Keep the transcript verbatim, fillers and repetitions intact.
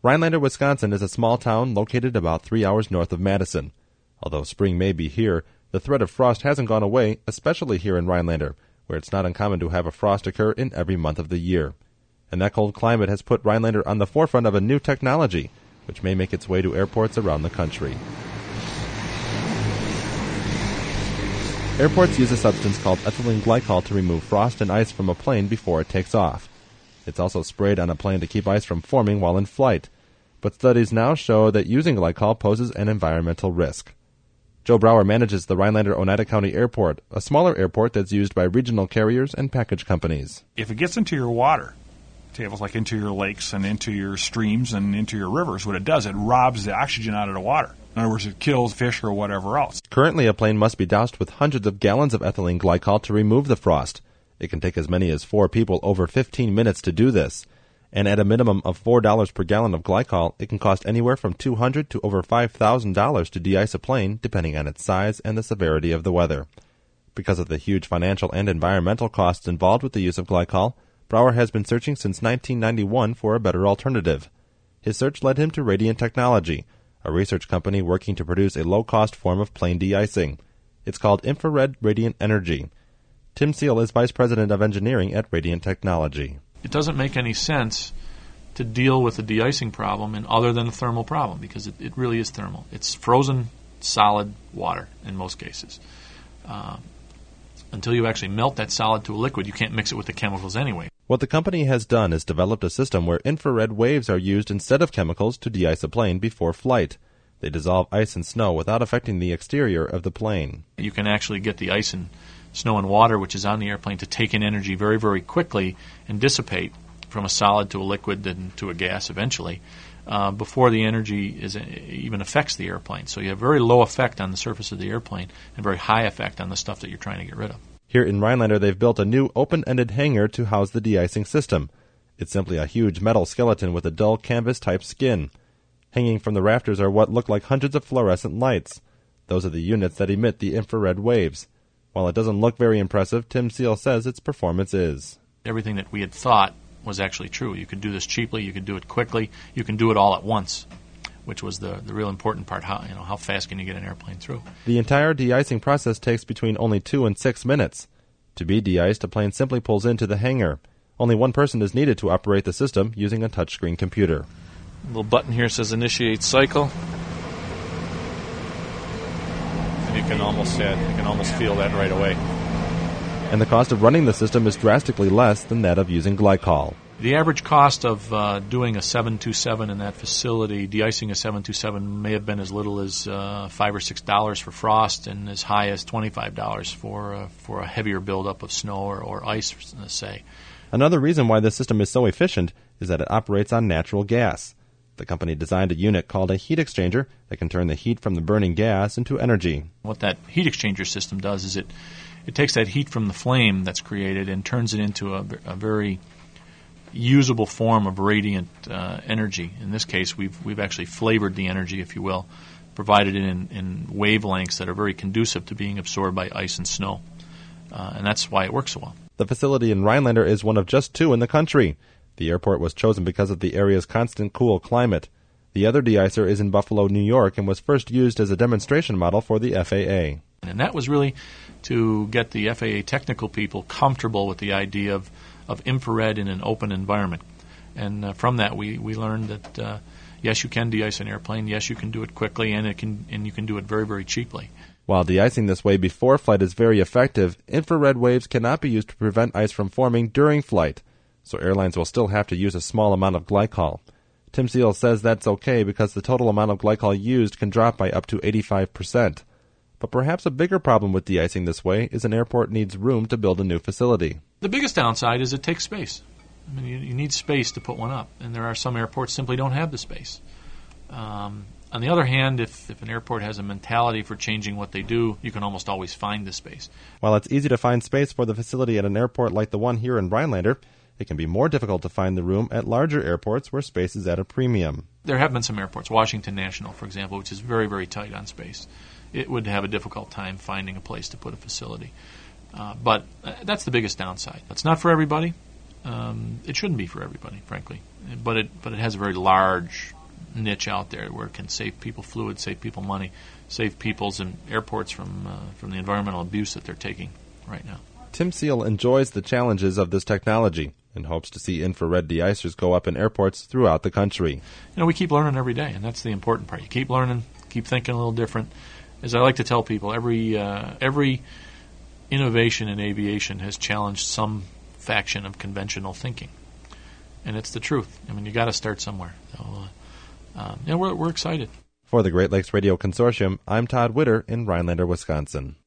Rhinelander, Wisconsin is a small town located about three hours north of Madison. Although spring may be here, the threat of frost hasn't gone away, especially here in Rhinelander, where it's not uncommon to have a frost occur in every month of the year. And that cold climate has put Rhinelander on the forefront of a new technology, which may make its way to airports around the country. Airports use a substance called ethylene glycol to remove frost and ice from a plane before it takes off. It's also sprayed on a plane to keep ice from forming while in flight. But studies now show that using glycol poses an environmental risk. Joe Brower manages the Rhinelander Oneida County Airport, a smaller airport that's used by regional carriers and package companies. If it gets into your water tables, like into your lakes and into your streams and into your rivers, what it does, it robs the oxygen out of the water. In other words, it kills fish or whatever else. Currently, a plane must be doused with hundreds of gallons of ethylene glycol to remove the frost. It can take as many as four people over fifteen minutes to do this. And at a minimum of four dollars per gallon of glycol, it can cost anywhere from two hundred dollars to over five thousand dollars to de-ice a plane, depending on its size and the severity of the weather. Because of the huge financial and environmental costs involved with the use of glycol, Brower has been searching since nineteen ninety-one for a better alternative. His search led him to Radiant Technology, a research company working to produce a low-cost form of plane de-icing. It's called Infrared Radiant Energy. Tim Seal is Vice President of Engineering at Radiant Technology. It doesn't make any sense to deal with the de-icing problem in other than a thermal problem, because it, it really is thermal. It's frozen solid water in most cases. Uh, until you actually melt that solid to a liquid, you can't mix it with the chemicals anyway. What the company has done is developed a system where infrared waves are used instead of chemicals to de-ice a plane before flight. They dissolve ice and snow without affecting the exterior of the plane. You can actually get the ice and snow and water, which is on the airplane, to take in energy very, very quickly and dissipate from a solid to a liquid and to a gas eventually uh, before the energy is even affects the airplane. So you have very low effect on the surface of the airplane and very high effect on the stuff that you're trying to get rid of. Here in Rhinelander, they've built a new open-ended hangar to house the de-icing system. It's simply a huge metal skeleton with a dull canvas-type skin. Hanging from the rafters are what look like hundreds of fluorescent lights. Those are the units that emit the infrared waves. While it doesn't look very impressive, Tim Seal says its performance is. Everything that we had thought was actually true. You could do this cheaply, you could do it quickly, you can do it all at once, which was the, the real important part. How, you know, how fast can you get an airplane through? The entire de-icing process takes between only two and six minutes. To be de-iced, a plane simply pulls into the hangar. Only one person is needed to operate the system using a touchscreen computer. A little button here says initiate cycle. And you can almost uh, you can almost feel that right away. And the cost of running the system is drastically less than that of using glycol. The average cost of uh, doing a seven twenty-seven in that facility, de-icing a seven twenty-seven, may have been as little as uh, five or six dollars for frost, and as high as twenty-five dollars for uh, for a heavier buildup of snow or, or ice, say. Another reason why this system is so efficient is that it operates on natural gas. The company designed a unit called a heat exchanger that can turn the heat from the burning gas into energy. What that heat exchanger system does is it it takes that heat from the flame that's created and turns it into a, a very usable form of radiant uh, energy. In this case, we've we've actually flavored the energy, if you will, provided it in, in wavelengths that are very conducive to being absorbed by ice and snow. Uh, and that's why it works so well. The facility in Rhinelander is one of just two in the country. The airport was chosen because of the area's constant cool climate. The other de-icer is in Buffalo, New York, and was first used as a demonstration model for the F A A. And that was really to get the F A A technical people comfortable with the idea of of infrared in an open environment. And uh, from that, we, we learned that, uh, yes, you can de-ice an airplane, yes, you can do it quickly, and it can and you can do it very, very cheaply. While de-icing this way before flight is very effective, infrared waves cannot be used to prevent ice from forming during flight, so airlines will still have to use a small amount of glycol. Tim Seal says that's okay because the total amount of glycol used can drop by up to eighty-five percent. But perhaps a bigger problem with de-icing this way is an airport needs room to build a new facility. The biggest downside is it takes space. I mean, you, you need space to put one up, and there are some airports simply don't have the space. Um, on the other hand, if, if an airport has a mentality for changing what they do, you can almost always find the space. While it's easy to find space for the facility at an airport like the one here in Rhinelander, it can be more difficult to find the room at larger airports where space is at a premium. There have been some airports, Washington National, for example, which is very, very tight on space. It would have a difficult time finding a place to put a facility. Uh, but uh, that's the biggest downside. It's not for everybody, um, it shouldn't be for everybody, frankly. But it but it has a very large niche out there where it can save people fluid, save people money, save people's and airports from uh, from the environmental abuse that they're taking right now. Tim Seal enjoys the challenges of this technology and hopes to see infrared de-icers go up in airports throughout the country. You know, we keep learning every day, and that's the important part. You keep learning, keep thinking a little different. As I like to tell people, every uh, every innovation in aviation has challenged some faction of conventional thinking, and it's the truth. I mean, you got to start somewhere. So, uh, um, yeah, we're we're excited. For the Great Lakes Radio Consortium, I'm Todd Witter in Rhinelander, Wisconsin.